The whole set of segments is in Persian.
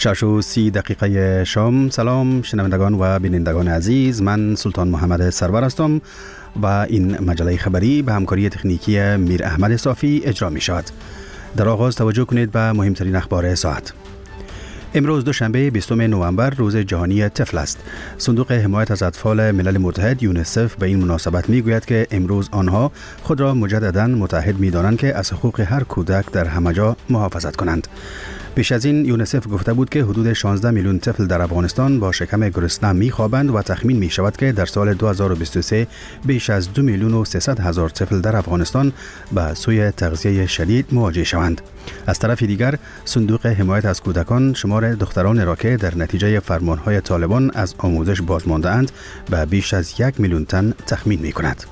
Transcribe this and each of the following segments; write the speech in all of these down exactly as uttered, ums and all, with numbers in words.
شش و سی دقیقه شام. سلام شنوندگان و بینندگان عزیز، من سلطان محمد سرور هستم و این مجله خبری به همکاری تکنیکی میر احمد صافی اجرا می شود. در آغاز توجه کنید به مهمترین اخبار ساعت. امروز دوشنبه بیستم نوامبر روز جهانی طفل است. صندوق حمایت از اطفال ملل متحد یونیسف به این مناسبت می گوید که امروز آنها خود را مجددا متحد می دانند که از حقوق هر کودک در همه جا محافظت کنند. پیش از این یونیسف گفته بود که حدود شانزده میلیون طفل در افغانستان با شکم گرسنه می‌خوابند و تخمین می شود که در سال دو هزار و بیست و سه بیش از دو میلیون و سیصد هزار طفل در افغانستان به سوی تغذیه شدید مواجه شوند. از طرف دیگر صندوق حمایت از کودکان شمار دختران را که در نتیجه فرمانهای طالبان از آموزش بازمانده‌اند به بیش از یک میلیون تن تخمین می‌کند.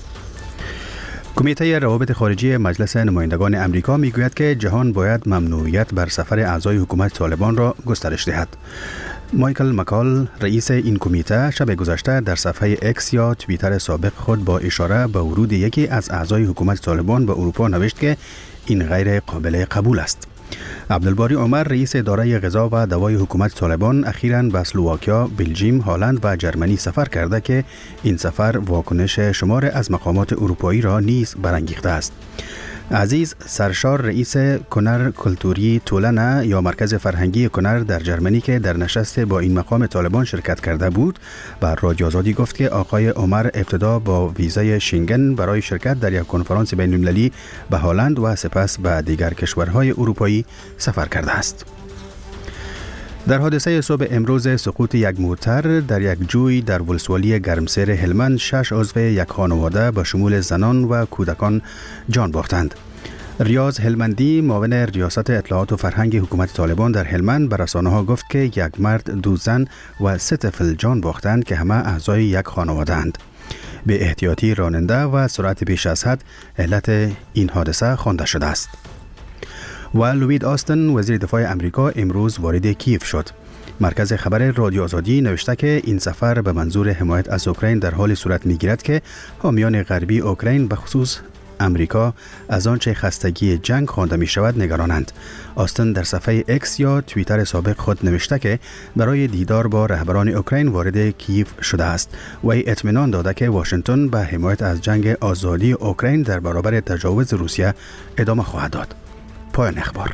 کمیته روابط خارجی مجلس نمایندگان امریکا میگوید که جهان باید ممنوعیت بر سفر اعضای حکومت طالبان را گسترش دهد. مایکل مکال رئیس این کمیته شب گذشته در صفحه اکس یا توییتر سابق خود با اشاره به ورود یکی از اعضای حکومت طالبان به اروپا نوشت که این غیر قابل قبول است. عبدالباری عمر رئیس اداره غذا و دوای حکومت طالبان اخیراً به اسلواکیا، بلژیم، هلند و جرمنی سفر کرده که این سفر واکنش شمار از مقامات اروپایی را نیز برانگیخته است. عزیز سرشار رئیس کنر کلتوری تولنه یا مرکز فرهنگی کنر در جرمنی که در نشست با این مقام طالبان شرکت کرده بود بر رادیو آزادی گفت که آقای عمر ابتدا با ویزای شنگن برای شرکت در یک کنفرانس بین المللی به هلند و سپس به دیگر کشورهای اروپایی سفر کرده است. در حادثه صبح امروز سقوط یک موتر در یک جوی در ولسوالی گرمسیر هلمند شش عضو یک خانواده به شمول زنان و کودکان جان باختند. ریاض هلمندی معاون ریاست اطلاعات و فرهنگ حکومت طالبان در هلمند به رسانه‌ها گفت که یک مرد، دو زن و سه طفل جان باختند که همه اعضای یک خانواده اند. به احتیاطی راننده و سرعت بیش از حد علت این حادثه خوانده شده است. و لوید آستن وزیر دفاع امریکا امروز وارد کیف شد. مرکز خبر رادیو آزادی نوشته که این سفر به منظور حمایت از اوکراین در حال صورت می‌گیرد که حامیان غربی اوکراین به خصوص امریکا از آنچه خستگی جنگ خوانده می شود نگرانند. آستن در صفحه اکس یا توییتر سابق خود نوشته که برای دیدار با رهبران اوکراین وارد کیف شده است و اطمینان داده که واشنگتن به حمایت از جنگ آزادی اوکراین در برابر تجاوز روسیه ادامه خواهد داد. پایان اخبار.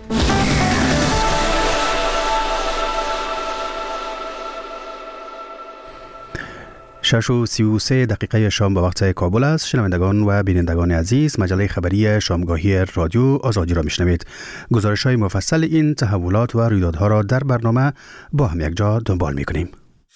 شش و سی و سه دقیقه شام به وقت کابل است. شنوندگان و بینندگان عزیز، مجله خبری شامگاهی رادیو آزادی را میشنوید. گزارش های مفصل این تحولات و رویدادها را در برنامه با هم یک جا دنبال میکنیم.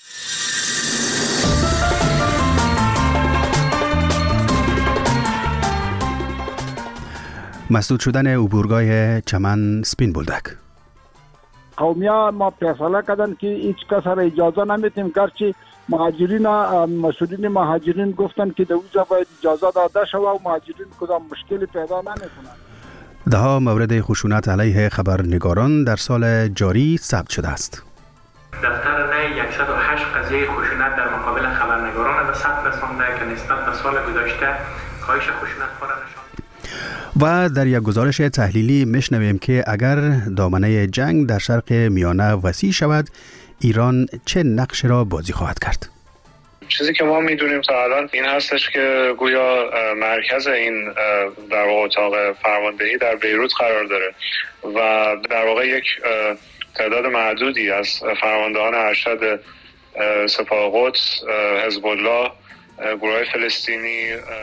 مسدود شدن عبورگاه چمن سپین بولدک. قومیان ما فیصله کردن که هیچ کس را اجازه نمیدیم، گرچه مهاجرین مسئولین مهاجرین گفتن که در اونجا باید اجازه داده شود و مهاجرین کدام مشکلی پیدا نمیکنند. ده ها مورد خشونت علیه خبرنگاران در سال جاری ثبت شده است. دفتر نه صد و هشت قضیه خشونت در مقابل خبرنگاران به ثبت رسانده که نسبت به سال گذشته کاهش خشونت ها را نشان. و در یک گزارش تحلیلی میشنویم که اگر دامنه جنگ در شرق میانه وسیع شود، ایران چه نقش را بازی خواهد کرد؟ چیزی که ما میدونیم تا الان این هستش که گویا مرکز این در واقع اتاق فرماندهی در بیروت قرار داره و در واقع یک تعداد معدودی از فرماندهان ارشد سپاه قدس، حزب الله، گروه فلسطینی.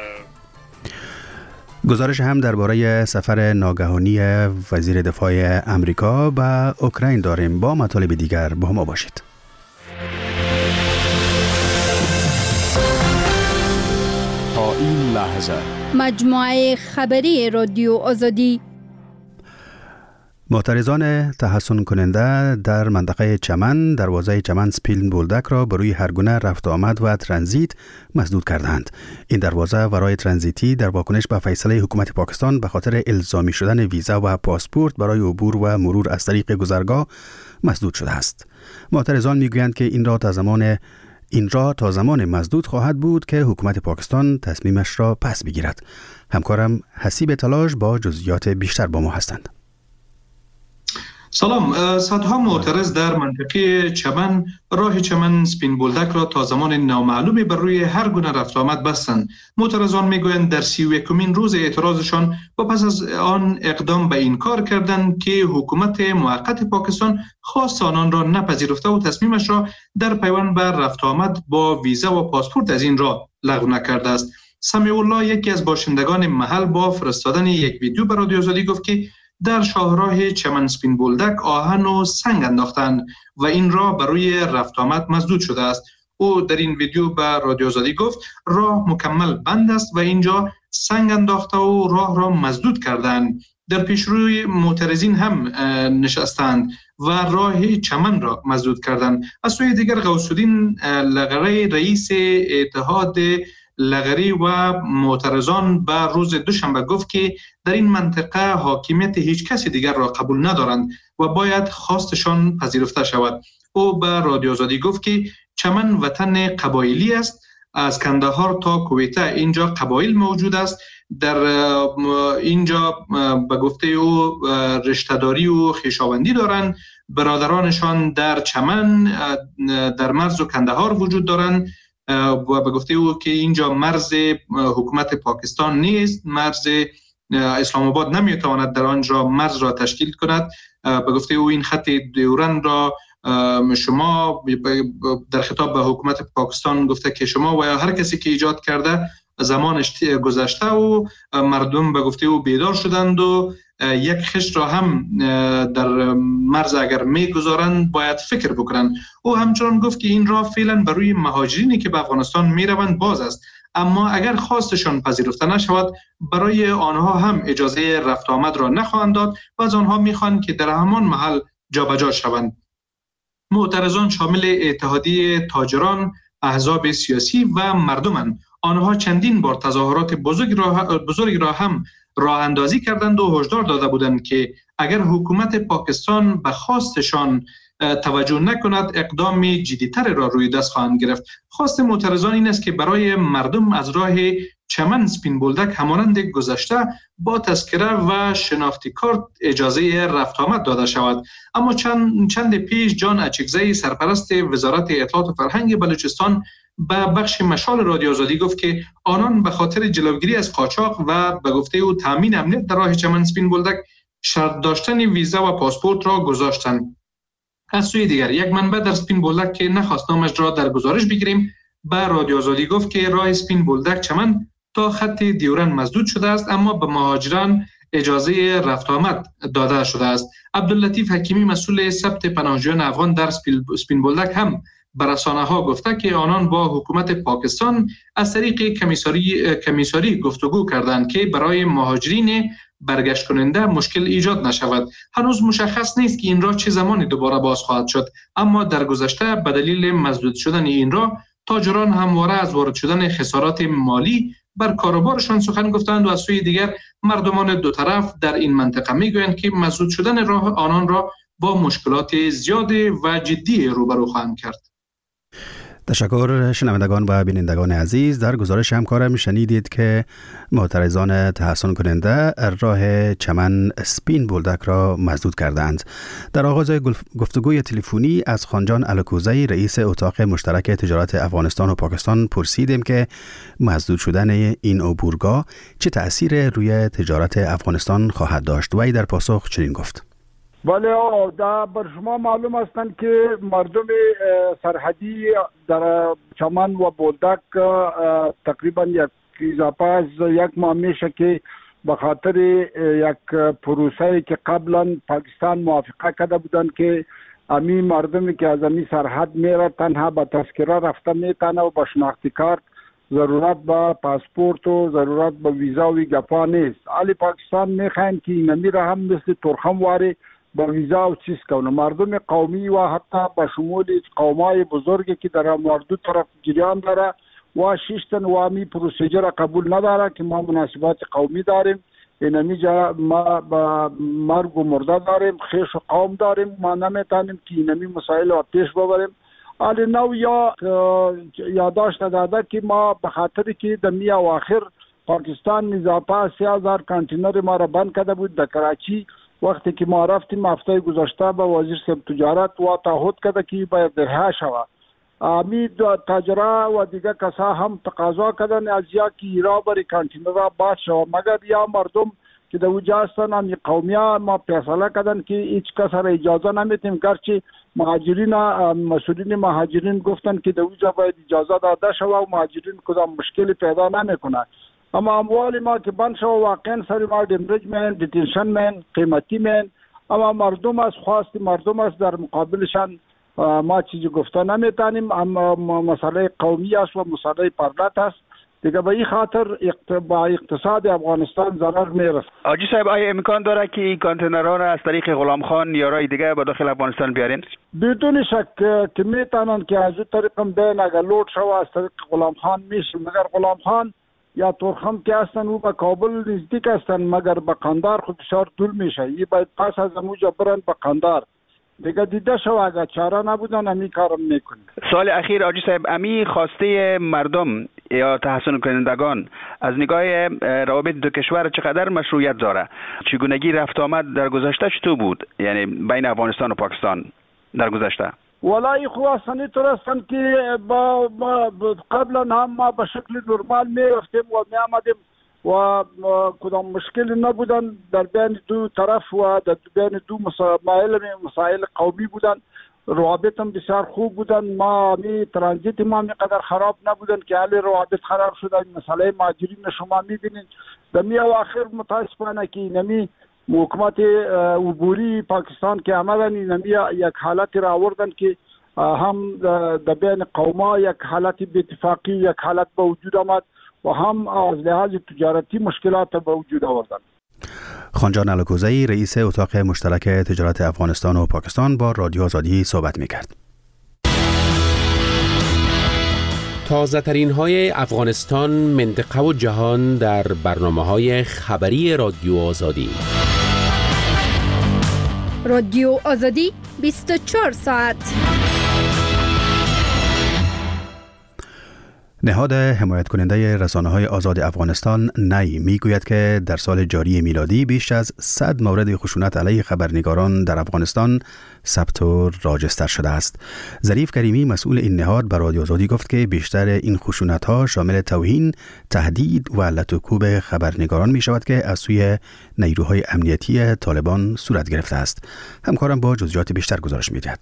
گزارش هم درباره سفر ناگهانی وزیر دفاع امریکا به اوکراین داریم. با مطالب دیگر با ما باشید. تا این لحظه مجموعه خبری رادیو آزادی. معترضان تحصن کننده در منطقه چمن دروازه چمن سپین بولدک را بروی هر گونه رفت آمد و ترانزیت مسدود کردند. این دروازه ورای ترانزیتی در واکنش به فیصله حکومت پاکستان به خاطر الزامی شدن ویزا و پاسپورت برای عبور و مرور از طریق گذرگاه مسدود شده است. معترضان میگویند که این را تا زمان این را تا زمان مسدود خواهد بود که حکومت پاکستان تصمیمش را پس بگیرد. همکارم حسیب تلاش با جزئیات بیشتر با ما هستند. سلام. صدها معترض در منطقه چمن راه چمن سپین بولدک را تا زمان نامعلومی بر روی هر گونه رفت آمد بستند. معترضان میگویند در سی و یکمین روز اعتراضشان و پس از آن اقدام به این کار کردند که حکومت موقت پاکستان خواست آنان را نپذیرفته و تصمیمش را در پیوند بر رفت آمد با ویزا و پاسپورت از این راه لغو نکرده است. سمیع الله، یکی از باشندگان محل، با فرستادن یک ویدیو به رادیو آزادی گفت که در شاهراه چمن سپین بولدک آهن و سنگ انداختند و این راه بر روی رفت آمد مسدود شده است. او در این ویدیو به رادیو آزادی گفت راه مکمل بند است و اینجا سنگ انداخته و راه را مسدود کردند. در پیشروی معترضین هم نشستند و راه چمن را مسدود کردند. از سوی دیگر غوث‌الدین لغری، رئیس اتحاد لغری و معترضان به روز دوشنبه گفت که در این منطقه حاکمیت هیچ کسی دیگر را قبول ندارند و باید خواستشان پذیرفته شود. او به رادیو آزادی گفت که چمن وطن قبایلی است. از کندهار تا کویته اینجا قبایل موجود است. در اینجا به گفته او رشته‌داری و خویشاوندی دارند. برادرانشان در چمن، در مرز و کندهار وجود دارند و به گفته او که اینجا مرز حکومت پاکستان نیست. مرز اسلام آباد نمیتواند در آنجا مرز را تشکیل کند. به گفته او این خط دیورند را شما، در خطاب به حکومت پاکستان گفته که شما و یا هر کسی که ایجاد کرده زمانش گذشته و مردم به گفته او بیدار شدند و یک خشت را هم در مرز اگر میگذارند باید فکر بکنند. او همچنان گفت که این راه فعلا بر روی مهاجرینی که به افغانستان میروند باز است، اما اگر خواستشان پذیرفته نشود برای آنها هم اجازه رفت آمد را نخواهند داد و از آنها میخواهند که در همان محل جابجا شوند. معترضان شامل اتحادیه تاجران، احزاب سیاسی و مردمند. آنها چندین بار تظاهرات بزرگ را, بزرگ را هم راه اندازی کردند و هشدار داده بودند که اگر حکومت پاکستان به خواستشان توجه نکند اقدام جدی‌تر را روی دست خواهند گرفت. خواست معترضان این است که برای مردم از راه چمن سپین بولدک همانند گذشته با تذکره و شناختی کارت اجازه رفت آمد داده شود. اما چند چند پیش جان اچکزی، سرپرست وزارت اطلاعات و فرهنگ بلوچستان، به بخش مشال رادیو آزادی گفت که آنان به خاطر جلوگیری از قاچاق و به گفته او تامین امنیت در راه چمن سپین بولدک شرط داشتن ویزا و پاسپورت را گذاشتند. از سوی دیگر یک منبع در سپین بولدک که نخواست نامش را در گزارش بگیریم به رادیو آزادی گفت که راه سپین بولدک چمن تا خط دیورن مسدود شده است، اما به مهاجران اجازه رفت آمد داده شده است. عبداللطیف حکیمی، مسئول ثبت پناهجویان افغان در سپین بولدک، هم به رسانه‌ها گفته که آنان با حکومت پاکستان از طریق کمیساری کمیساری گفتگو کردند که برای مهاجرین برگشت کننده مشکل ایجاد نشود. هنوز مشخص نیست که این راه چه زمانی دوباره باز خواهد شد، اما در گذشته به دلیل مسدود شدن این راه تاجران همواره از وارد شدن خسارات مالی بر کاروبارشان سخن گفتند و از سوی دیگر مردمان دو طرف در این منطقه میگویند که مسدود شدن راه آنان را با مشکلات زیاد و جدی روبرو خواهند کرد. تشکر شنوندگان و بینندگان عزیز. در گزارش همکارم شنیدید که معترضان تحسن کننده راه چمن سپین بولدک را مسدود کردند. در آغاز گفتگوی تلفنی از خانجان الکوزی، رئیس اتاق مشترک تجارت افغانستان و پاکستان، پرسیدیم که مسدود شدن این عبورگاه چه تأثیر روی تجارت افغانستان خواهد داشت. وی در پاسخ چنین گفت: بله، دا بر شما معلوم هستند که مردم سرحدی در چمن و بولدک تقریبا یک اضافه از یک ماه میشه که به خاطر یک پروسه‌ای که قبلا پاکستان موافقه کرده بودند که امی مردمی که از امی سرحد میره تنها با تذکره رفته میتونه و با شناختی کارت، ضرورت با پاسپورت و ضرورت با ویزا و گپا نیست. علی پاکستان میخواین که اینمی را هم مثل ترخم واری با ویزا و چیز کنه. مردم قومی و حتی با شمول قومای بزرگی که در مردو طرف جریان داره و شیشتن و امی پروسیجر قبول نداره که ما مناسبات قومی داریم، اینمی جا ما با مرگ و مرده داریم، خیش و قوم داریم، ما نمیتونیم که اینمی مسائل رو پیش ببریم. حالی نو یا یادداشت داده که ما به خاطر که در می اواخر پاکستان اضافه سه هزار کانتینر ما را بند کرده بود در کراچی وقتی که ما رفتیم هفته گذشته به وزیر صاحب تجارت و تعهد کرده که باید رها شود. امی تاجرا و دیگه کسا هم تقاضا کردن از یا که ایرا بری کانتینرها باز شود، مگر یا مردم که در اوجا هستن همی قومیه ما فیصله کردن که هیچ کس را اجازه نمیتیم، گرچه مهاجرین مسئولین مهاجرین گفتن که در اوجا باید اجازه داده شود و مهاجرین کدام مشکلی پیدا نمیکنه. اما اموال ما که بند شود واقعا سر ما دمرج من دیتنشن من قیمتی من، اما مردم از خواست مردم است، در مقابلشان ما چیزی گفته نمیتونیم. اما مسئله قومی است و مسئله پردت است دیگه، به این خاطر با اقتصاد افغانستان ضرر میرسه. حاجی صاحب آیا امکان داره که این کانتینرها را از طریق غلام خان یا رای دیگه به داخل افغانستان بیارین؟ بدون شک که میتونن که از این طریق هم بین اگر لود شو از طریق غلام خان میشه، مگر غلام خان یا تورخم که هستن او به کابل نزدیک هستن، مگر به قندار خود بسیار دور میشه. این باید پس از اموجا برن به قندار دیگه دیده شو، اگر چاره نبودن امی کارم میکنه. سال اخیر حاجی صاحب امی خواسته مردم یا تحسن کنندگان از نگاه روابط دو کشور چقدر مشروعیت داره؟ چگونگی رفت آمد در گذشته چطور بود، یعنی بین افغانستان و پاکستان در گذشته؟ والله خو اصلا طور هستن که با, با قبلا هم ما به شکل نرمال می رفتیم و می آمدیم و کدام مشکلی نبودن در بین دو طرف و در بین دو مسائل مسائل قومی بودن، روابط هم بسیار خوب بودن. ما می ترانزیت ما می قدر خراب نبودن که حالی روابط خراب شدن. مسئله مهاجرین شما می بینید در می اواخر متاسفانه که نمی حکومت عبوری پاکستان که آمدن نمی یک حالتی را آوردن که هم در بین قوما یک حالتی به اتفاقی یک حالت به وجود آمد و هم از لحاظ تجارتی مشکلات به وجود آوردن. خانجان الکوزی رئیس اتاق مشترک تجارت افغانستان و پاکستان با رادیو آزادی صحبت می‌کرد. تازه ترین های افغانستان، منطقه و جهان در برنامه‌های خبری رادیو آزادی. رادیو آزادی بیست و چهار ساعت. نهاد حمایت کننده رسانه‌های آزاد افغانستان نی میگوید که در سال جاری میلادی بیش از صد مورد خشونت علیه خبرنگاران در افغانستان ثبت و راجستر شده است. ظریف کریمی مسئول این نهاد به رادیو آزادی گفت که بیشتر این خشونت‌ها شامل توهین، تهدید و لط و کوب خبرنگاران می شود که از سوی نیروهای امنیتی طالبان صورت گرفته است. همکارم با جزئیات بیشتر گزارش می‌دهد.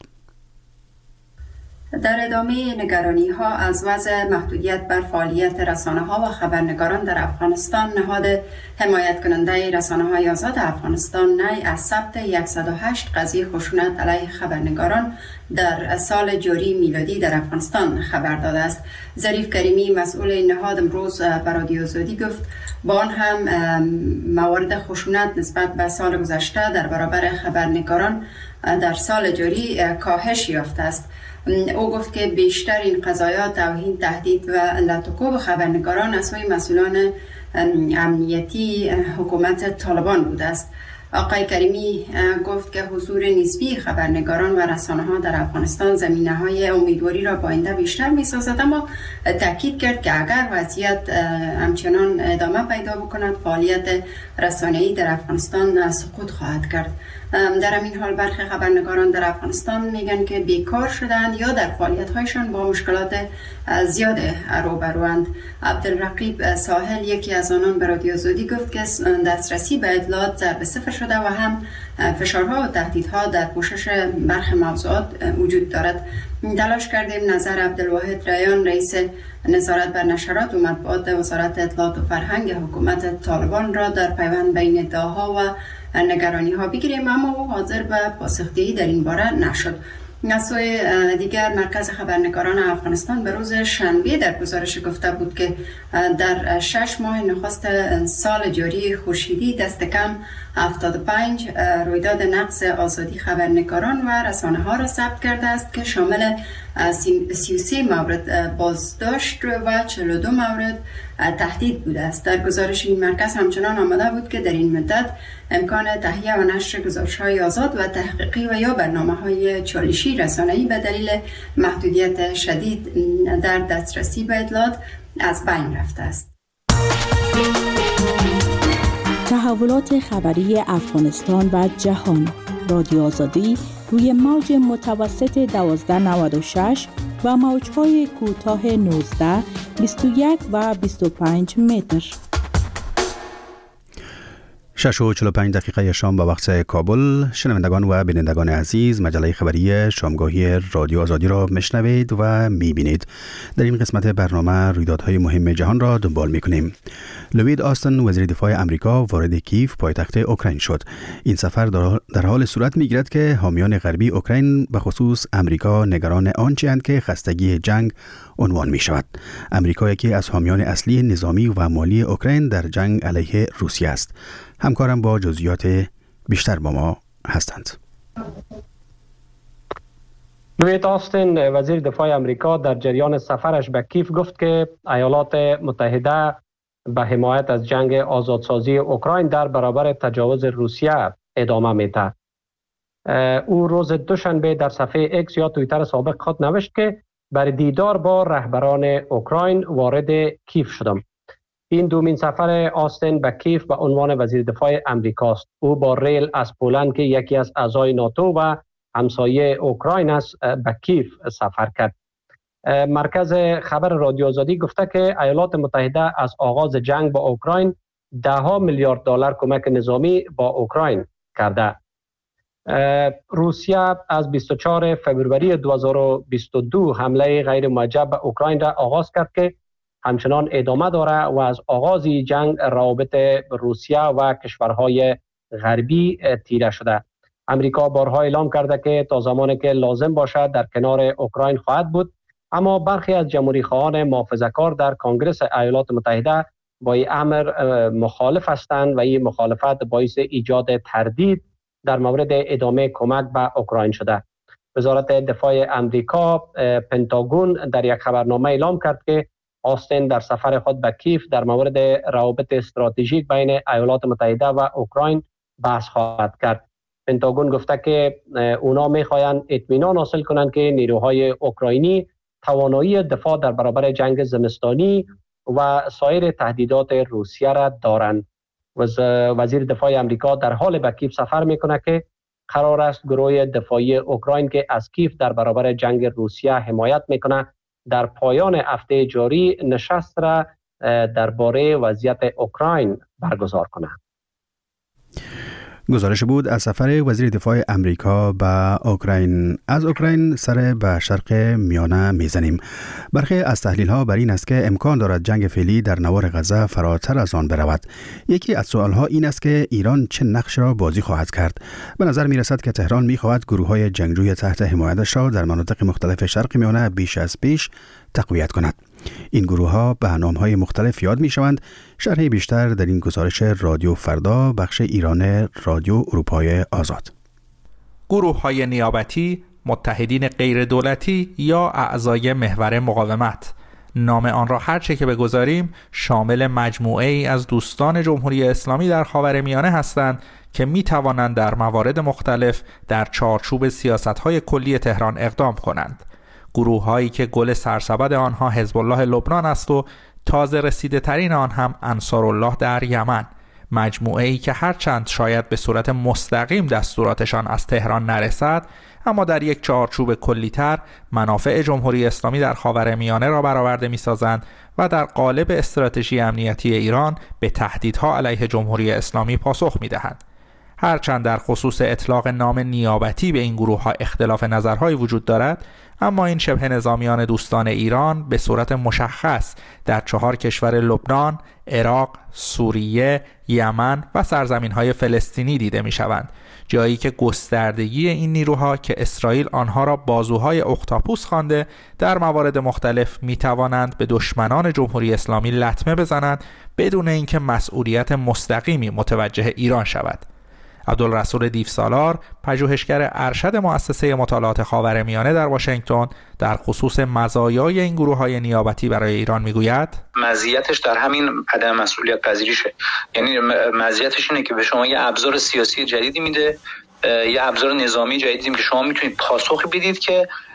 در ادامه نگرانی ها از وضع محدودیت بر فعالیت رسانه ها و خبرنگاران در افغانستان، نهاد حمایت کننده رسانه های آزاد افغانستان نی از ثبت صد و هشت قضیه خشونت علیه خبرنگاران در سال جاری میلادی در افغانستان خبر داده است. ظریف کریمی مسئول این نهاد امروز به رادیو آزادی گفت با آن هم موارد خشونت نسبت به سال گذشته در برابر خبرنگاران در سال جاری کاهش یافته است. او گفت که بیشتر این قضایا توهین، تهدید و لط و کوب خبرنگاران از سوی مسئولان امنیتی حکومت طالبان بوده است. آقای کریمی گفت که حضور نسبی خبرنگاران و رسانه ها در افغانستان زمینه های امیدواری را با آینده بیشتر می سازد، اما تاکید کرد که اگر وضعیت همچنان ادامه پیدا بکند فعالیت رسانه‌ای در افغانستان سقوط خواهد کرد. در این حال برخی خبرنگاران در افغانستان میگن که بیکار شدند یا در فعالیت‌هایشان با مشکلات زیاد روبروند. عبدالرقیب ساحل یکی از آنان به رادیو آزادی گفت که دسترسی به اطلاعات ضرب صفر شده و هم فشارها و تهدیدها در پوشش برخی موضوعات وجود دارد. تلاش کردیم نظر عبدالواحد ریان رئیس نظارت بر نشرات و مطبوعات وزارت اطلاعات و فرهنگ حکومت طالبان را در پیوند بین ادعاها و نگرانی ها بگیریم، اما او حاضر به پاسخدهی در این باره نشد. از سوی دیگر مرکز خبرنگاران افغانستان به روز شنبه در گزارش گفته بود که در شش ماه نخست سال جاری خورشیدی دست کم هفتاد و پنج رویداد نقض آزادی خبرنگاران و رسانه ها را ثبت کرده است که شامل سی و سه مورد بازداشت و چهل و دو مورد تهدید بوده است. در گزارش این مرکز همچنان آمده بود که در این مدت امکان تهیه و نشر گزارش‌های آزاد و تحقیقی و یا برنامه‌های چالشی رسانه‌ای به دلیل محدودیت شدید در دسترسی به اطلاعات از بین رفته است. تحولات خبری افغانستان و جهان. رادیو آزادی روی موج متوسط دوازده نود و شش و موج‌های کوتاه نوزده، بیست و یک و بیست و پنج متر. شش و چهل و پنج دقیقه شام به وقت کابل. شنوندگان و بینندگان عزیز، مجله خبری شامگاهی رادیو آزادی را میشنوید و میبینید. در این قسمت برنامه رویدادهای مهم جهان را دنبال میکنیم. لوید آستن، وزیر دفاع امریکا، وارد کیف پایتخت اوکراین شد. این سفر در حال صورت میگیرد که حامیان غربی اوکراین به خصوص امریکا نگران آنچه اند که خستگی جنگ عنوان می شود. امریکا یکی از حامیان اصلی نظامی و مالی اوکراین در جنگ علیه روسیه است. همکارم با جزئیات بیشتر با ما هستند. لوید آستن، وزیر دفاع امریکا، در جریان سفرش به کیف گفت که ایالات متحده به حمایت از جنگ آزادسازی اوکراین در برابر تجاوز روسیه ادامه میده. او روز دوشنبه در صفحه اکس یا توییتر سابق خود نوشت که برای دیدار با رهبران اوکراین وارد کیف شدم. این دومین سفر آستن به کیف به عنوان وزیر دفاع امریکاست. او با ریل از پولند که یکی از اعضای ناتو و همسایه اوکراین است به کیف سفر کرد. مرکز خبر رادیو آزادی گفته که ایالات متحده از آغاز جنگ با اوکراین ده ها میلیارد دلار کمک نظامی با اوکراین کرده. روسیه از بیست و چهارم فوریه دو هزار و بیست و دو حمله غیر موجه به اوکراین را آغاز کرد که همچنان ادامه داره و از آغاز جنگ روابط روسیه و کشورهای غربی تیره شده. امریکا بارها اعلام کرده که تا زمانی که لازم باشد در کنار اوکراین خواهد بود، اما برخی از جمهوری خواهان محافظه‌کار در کنگره ایالات متحده با این امر مخالف هستند و این مخالفت باعث ایجاد تردید در مورد ادامه کمک به اوکراین شده. وزارت دفاع امریکا پنتاگون در یک خبرنامه اعلام کرد که آستن در سفر خود به کیف در مورد روابط استراتژیک بین ایالات متحده و اوکراین بحث خواهد کرد. پنتاگون گفته که اونا میخواهند اطمینان حاصل کنند که نیروهای اوکراینی توانایی دفاع در برابر جنگ زمستانی و سایر تهدیدات روسیه را دارند. وزیر دفاع امریکا در حال به کیف سفر میکنه که قرار است گروه دفاعی اوکراین که از کیف در برابر جنگ روسیه حمایت میکنه در پایان هفته جاری نشست را درباره وضعیت اوکراین برگزار کنه. گزارش بود از سفر وزیر دفاع امریکا به اوکراین. از اوکراین سر به شرق میانه میزنیم. برخی از تحلیل ها بر این است که امکان دارد جنگ فعلی در نوار غزه فراتر از آن برود. یکی از سوال ها این است که ایران چه نقش را بازی خواهد کرد. به نظر می رسد که تهران می خواهد گروه های جنگجوی تحت حمایتش را در مناطق مختلف شرق میانه بیش از پیش تقویت کند. این گروه ها به نام‌های مختلف یاد می شوند. شرح بیشتر در این گزارش رادیو فردا، بخش ایران رادیو اروپای آزاد. گروه های نیابتی، متحدین غیر دولتی یا اعضای محور مقاومت. نام آن را هر چه که بگذاریم شامل مجموعه ای از دوستان جمهوری اسلامی در خاورمیانه هستند که می توانند در موارد مختلف در چارچوب سیاست‌های کلی تهران اقدام کنند. گروه هایی که گل سرسبد آنها حزب الله لبنان است و تازه رسیده ترین آن هم انصارالله در یمن. مجموعه ای که هرچند شاید به صورت مستقیم دستوراتشان از تهران نرسد، اما در یک چارچوب کلی‌تر منافع جمهوری اسلامی در خاورمیانه را برآورده می‌سازند و در قالب استراتژی امنیتی ایران به تهدیدها علیه جمهوری اسلامی پاسخ می‌دهند. هرچند در خصوص اطلاق نام نیابتی به این گروه‌ها اختلاف نظرهایی وجود دارد، اما این شبه نظامیان دوستان ایران به صورت مشخص در چهار کشور لبنان، عراق، سوریه، یمن و سرزمین‌های فلسطینی دیده می‌شوند، جایی که گستردگی این نیروها که اسرائیل آنها را بازوهای اختاپوس خوانده در موارد مختلف می‌توانند به دشمنان جمهوری اسلامی لطمه بزنند بدون اینکه مسئولیت مستقیمی متوجه ایران شود. عبدالرسول دیوسالار، پژوهشگر ارشد مؤسسه مطالعات خاورمیانه در واشنگتن، در خصوص مزایای این گروه‌های نیابتی برای ایران میگوید: مزیتش در همین عدم مسئولیت پذیریشه. یعنی مزیتش اینه که به شما یه ابزار سیاسی جدیدی میده، یه ابزار نظامی جدیدی که شما میتونید پاسخ بدید که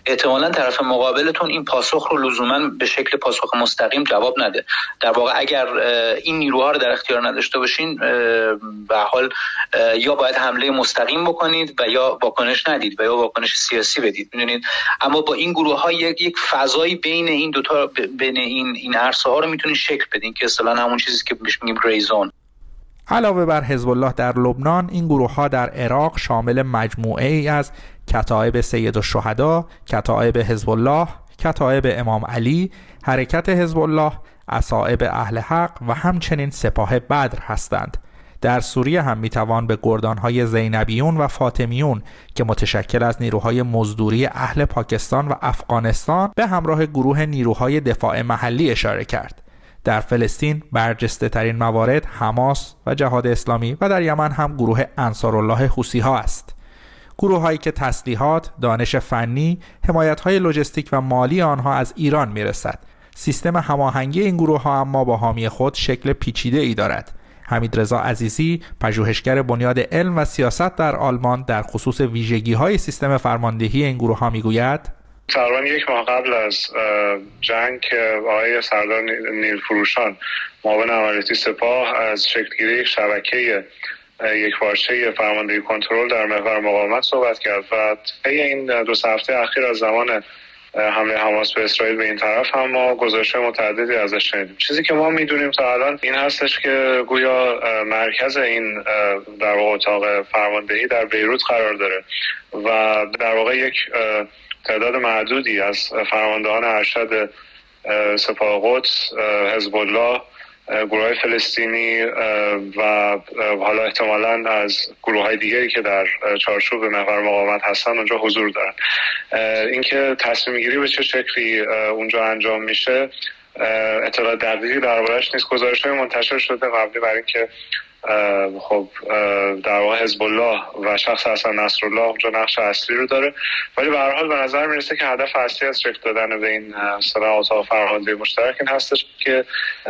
احتمالاً طرف مقابلتون این پاسخ رو لزوماً به شکل پاسخ مستقیم جواب نده. در واقع اگر این نیروها رو در اختیار نداشته باشین به حال یا باید حمله مستقیم بکنید و یا واکنش ندید و یا واکنش سیاسی بدید، میدونید. اما با این گروه ها یک یک فضایی بین این دو تا بین این این عرصه ها رو میتونید شکل بدین که اصطلاحاً همون چیزی که بهش میگیم ریزون. علاوه بر حزب الله در لبنان، این گروه ها در عراق شامل مجموعه ای از کتایب سید الشهدا، کتایب حزب الله، کتایب امام علی، حرکت حزب الله، اصائب اهل حق و همچنین سپاه بدر هستند. در سوریه هم میتوان به گردانهای زینبیون و فاطمیون که متشکل از نیروهای مزدوری اهل پاکستان و افغانستان به همراه گروه نیروهای دفاع محلی اشاره کرد. در فلسطین برجسته ترین موارد حماس و جهاد اسلامی و در یمن هم گروه انصارالله حوثی ها است. گروه هایی که تسلیحات، دانش فنی، حمایت های لوجستیک و مالی آنها از ایران میرسد. سیستم هماهنگی این گروه ها اما با حامی خود شکل پیچیده ای دارد. حمیدرضا عزیزی، پژوهشگر بنیاد علم و سیاست در آلمان، در خصوص ویژگی های سیستم فرماندهی این گروه ها میگوید: تقریبا یک ماه قبل از جنگ آقای سردار نیلفروشان معاون عملیاتی سپاه از شکلگیری یک شبکه یک پارچه فرماندهی کنترل در محور مقاومت صحبت کرد و طی این دو سه هفته اخیر از زمان حمله حماس به اسرائیل به این طرف هم ما گزارش‌های متعددی ازش شنیدیم. چیزی که ما میدونیم تا الان این هستش که گویا مرکز این در واقع اتاق فرماندهی در بیروت قرار داره و در واقع یک تعداد معدودی از فرماندهان ارشد سپاه قدس، حزب الله، گروه‌های فلسطینی و حالا احتمالاً از گروه‌های دیگری که در چارچوب محور مقاومت هستن اونجا حضور دارن. اینکه تصمیم گیری به چه شکلی اونجا انجام میشه اطلاع دقیقی درباره‌اش نیست. گزارش‌های منتشر شده قبلی برای اینکه خب در واقع حزب الله و شخص حسن نصرالله اونجا نقش اصلی رو داره، ولی به هر حال به نظر میرسه که هدف اصلی از شکل دادن به این اصطلاح اتاق فرماندهی مشترک این هستش که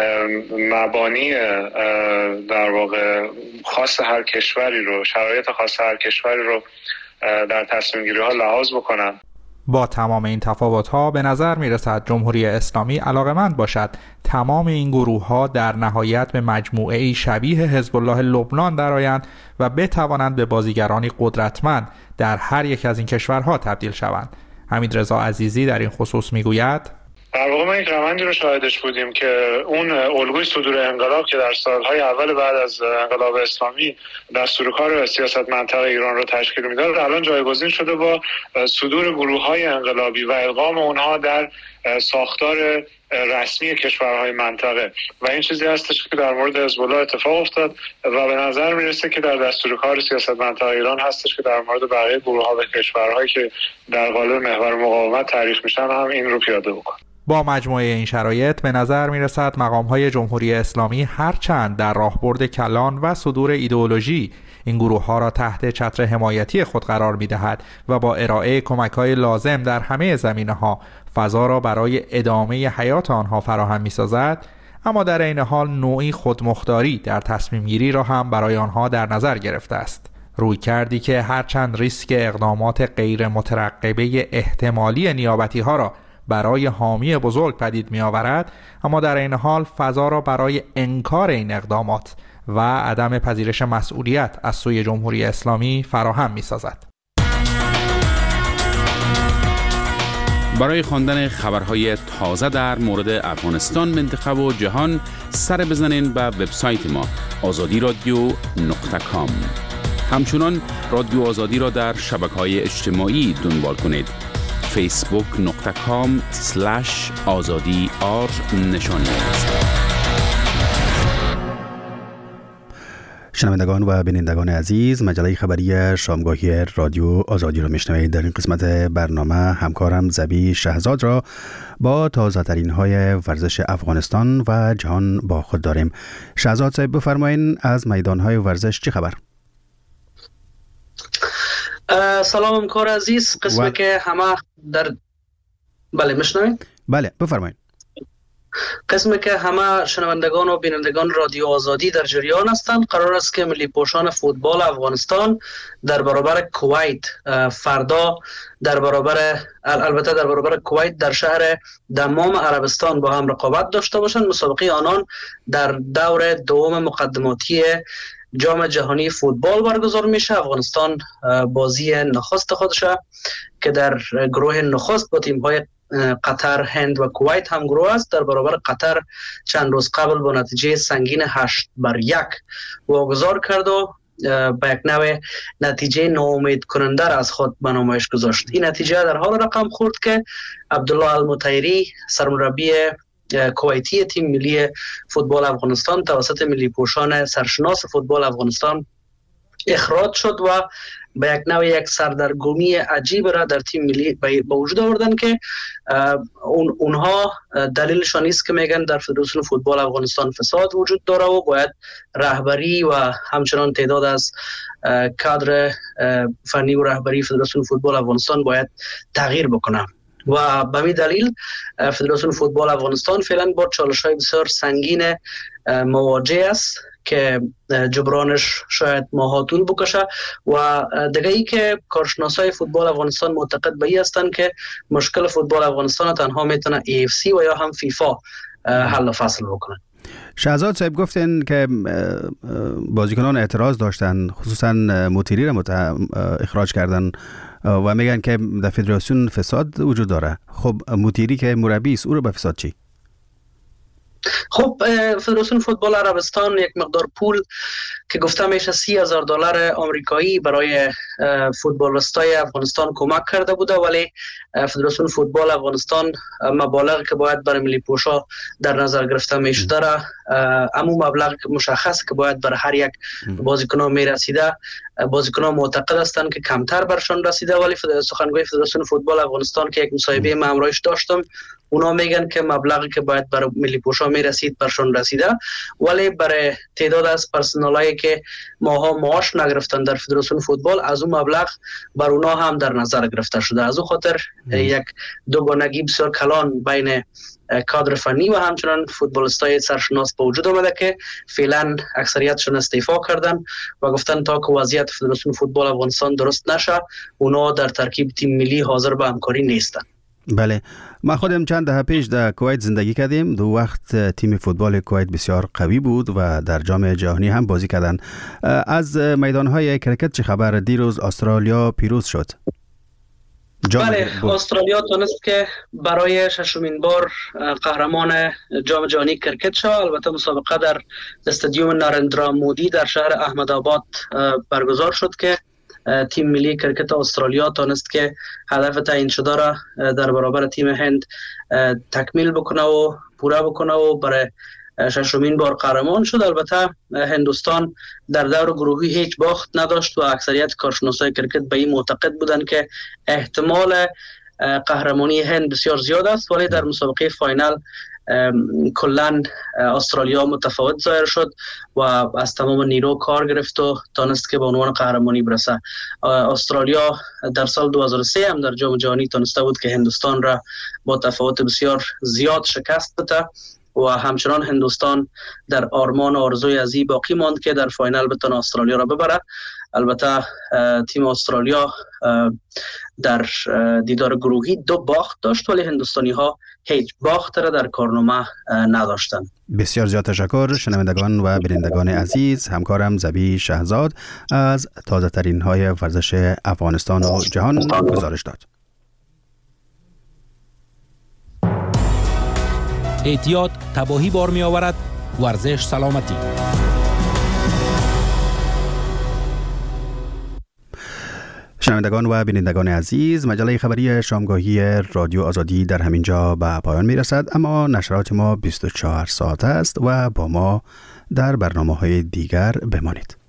مبانی در واقع خاص هر کشوری رو، شرایط خاص هر کشوری رو در تصمیم گیری ها لحاظ بکنن. با تمام این تفاوت‌ها به نظر می‌رسد جمهوری اسلامی علاقه‌مند باشد تمام این گروه‌ها در نهایت به مجموعه‌ای شبیه حزب الله لبنان درآیند و بتوانند به بازیگرانی قدرتمند در هر یک از این کشورها تبدیل شوند. حمیدرضا عزیزی در این خصوص می‌گوید: در واقع ما یک روندی رو شاهدش بودیم که اون الگوی صدور انقلاب که در سالهای اول بعد از انقلاب اسلامی دستورکار سیاست منطقه ایران رو تشکیل میداد، الان جایگزین شده با صدور گروه‌های انقلابی و ادغام اونها در ساختار رسمی کشورهای منطقه و این چیزی هستش که در مورد حزب الله اتفاق افتاد و به نظر میرسه که در دستورکار سیاست منطقه ایران هستش که در مورد بقیه گروه‌ها و کشورهایی که در قالب محور مقاومت تعریف میشن هم این رو پیاده بکنه. با مجموعه این شرایط به نظر می رسد مقام‌های جمهوری اسلامی هرچند در راهبرد کلان و صدور ایدئولوژی این گروه‌ها را تحت چتر حمایتی خود قرار می‌دهد و با ارائه کمک‌های لازم در همه زمینه‌ها فضا را برای ادامه حیات آنها فراهم می‌سازد، اما در عین حال نوعی خودمختاری در تصمیم‌گیری را هم برای آنها در نظر گرفته است. روی کردی که هرچند ریسک اقدامات غیر مترقبه احتمالی نیابتی‌ها را برای حامی بزرگ پدید می آورد، اما در این حال فضا را برای انکار این اقدامات و عدم پذیرش مسئولیت از سوی جمهوری اسلامی فراهم می سازد. برای خواندن خبرهای تازه در مورد افغانستان، منطقه و جهان سر بزنین به وبسایت ما آزادی رادیو نقطه کام. همچنان رادیو آزادی را در شبکه‌های اجتماعی دنبال کنید: فیسبوک نقطه کام سلش آزادی آر نشانی است. شنوندگان و بینندگان عزیز، مجله خبری شامگاهی رادیو آزادی را میشنوید. در این قسمت برنامه همکارم زبی شهزاد را با تازه ترین های ورزش افغانستان و جهان با خود داریم. شهزاد صاحب بفرمایید از میدان های ورزش چه خبر؟ سلام همکار عزیز، قسمه و... که همه در بله میشنوید؟ بله بفرمایید. قسمی که همه شنوندگان و بینندگان رادیو آزادی در جریان هستند، قرار است که ملی پوشان فوتبال افغانستان در برابر کویت فردا در برابر البته در برابر کویت در شهر دمام عربستان با هم رقابت داشته باشند. مسابقه آنان در دور دوم مقدماتی جام جهانی فوتبال برگزار میشه. افغانستان بازی نخست خودش که در گروه نخست با تیم های قطر، هند و کویت هم گروه است، در برابر قطر چند روز قبل با نتیجه سنگین هشت بر یک واگذار کرد و با یک نوع نتیجه ناامید کننده را از خود به نمایش گذاشت. این نتیجه در حال رقم خورد که عبدالله المطیری سرمربی کویتی تیم ملی فوتبال افغانستان توسط ملی پوشان سرشناس فوتبال افغانستان اخراج شد و به یک نوع یک سردرگمی عجیب را در تیم ملی به وجود آوردن که اون اونها دلیلشان است که میگن در فدراسیون فوتبال افغانستان فساد وجود داره و باید رهبری و همچنان تعداد از کادر فنی و رهبری فدراسیون فوتبال افغانستان باید تغییر بکنه و به همین دلیل فدراسیون فوتبال افغانستان فعلا با چالش‌های بسیار سنگین مواجه است که جبرانش شاید ماها طول بکشه و دیگه ای که کارشناسای فوتبال افغانستان معتقد به این هستند که مشکل فوتبال افغانستان تنها میتونه ای اف سی و یا هم فیفا حل و فصل بکنه. شهزاد صاحب گفتن که بازیکنان اعتراض داشتن، خصوصا موتیری را اخراج کردن و میگن که در فدراسیون فساد وجود داره. خب موتیری که مربی است، او رو به فساد چی؟ خب فدراسیون فوتبال عربستان یک مقدار پول که گفته میشه سی هزار دلار آمریکایی برای فوتبالیستای افغانستان کمک کرده بوده، ولی فدراسیون فوتبال افغانستان مبالغی که باید برای ملی پوشا در نظر گرفته میشده را امو مبلغ مشخص که باید برای هر یک بازیکن میرسیده، بازیکنان معتقد هستند که کمتر برشان رسیده، ولی سخنگوی فدراسیون فوتبال افغانستان که یک مصاحبه ما همراهش داشتم اونا میگن که مبلغی که باید برای ملی پوشا میرسید برشان رسیده، ولی برای تعداد از پرسنلایی که ماها معاش نگرفتن در فدراسیون فوتبال از اون مبلغ بر اونا هم در نظر گرفته شده. از اون خاطر یک دوگانگی بسیار کلان بین کادر فنی و همچنان فوتبالیستای سرشناس به وجود آمده که فعلا اکثریتشون استعفا کردن و گفتن تا که وضعیت فدراسیون فوتبال افغانستان درست نشه اونا در ترکیب تیم ملی حاضر به همکاری نیستن. بله، ما خودم چند دهه پیش در کویت زندگی کردیم. دو وقت تیم فوتبال کویت بسیار قوی بود و در جام جهانی هم بازی کردن. از میدانهای کرکت چه خبر؟ دیروز استرالیا پیروز شد. بله، استرالیا تونست که برای ششمین بار قهرمان جام جهانی کرکت شد. البته مسابقه در استادیوم نارندرا مودی در شهر احمدآباد برگزار شد که تیم ملی کرکت استرالیا تونست که هدف تعیین شده را در برابر تیم هند تکمیل بکنه و پورا بکنه و برای ششمین بار قهرمان شد. البته هندوستان در دور گروهی هیچ باخت نداشت و اکثریت کارشناسای کرکت به این معتقد بودند که احتمال قهرمانی هند بسیار زیاد است، ولی در مسابقه فاینال کلن استرالیا متفاوت ظاهر شد و از تمام نیرو کار گرفت و تونست که به عنوان قهرمانی برسه. استرالیا در سال دو هزار و سه هم در جام جهانی تونسته بود که هندوستان را با تفاوت بسیار زیاد شکست بده و همچنان هندوستان در آرمان و آرزوی ازی باقی ماند که در فاینال بتونه استرالیا را ببره. البته تیم استرالیا در دیدار گروهی دو باخت داشت، ولی هندوستانی ها هیچ باخت را در کارنامه نداشتند. بسیار زیاد تشکر شنوندگان و بینندگان عزیز. همکارم زبی شهزاد از تازه ترین های ورزش افغانستان و جهان گزارش داد. احتیاط تباهی بار می آورد. ورزش سلامتی. شنوندگان و بینندگان عزیز، مجله خبری شامگاهی رادیو آزادی در همینجا به پایان می رسد، اما نشرات ما بیست و چهار ساعت است و با ما در برنامه‌های دیگر بمانید.